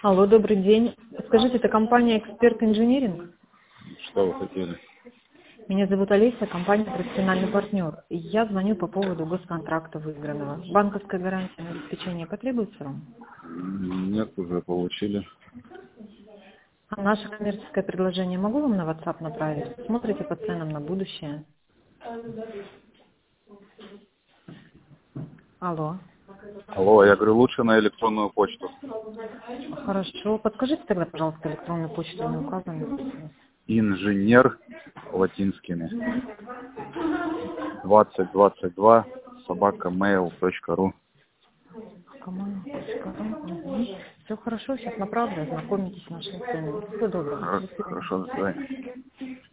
Алло, добрый день. Скажите, это компания «Эксперт Инжиниринг»? Что вы хотели? Меня зовут Олеся, компания «Профессиональный партнер». И я звоню по поводу госконтракта выигранного. Банковская гарантия на обеспечение потребуется вам? Нет, уже получили. А наше коммерческое предложение могу вам на WhatsApp направить? Смотрите по ценам на будущее. Алло. Алло, я говорю, лучше на электронную почту. Хорошо. Подскажите тогда, пожалуйста, электронную почту, не указанную. Инженер латинскими. 2022 @mail.ru. Все хорошо, сейчас направлю, ознакомитесь с нашими ценами. Всего доброго. До свидания. Хорошо, до свидания.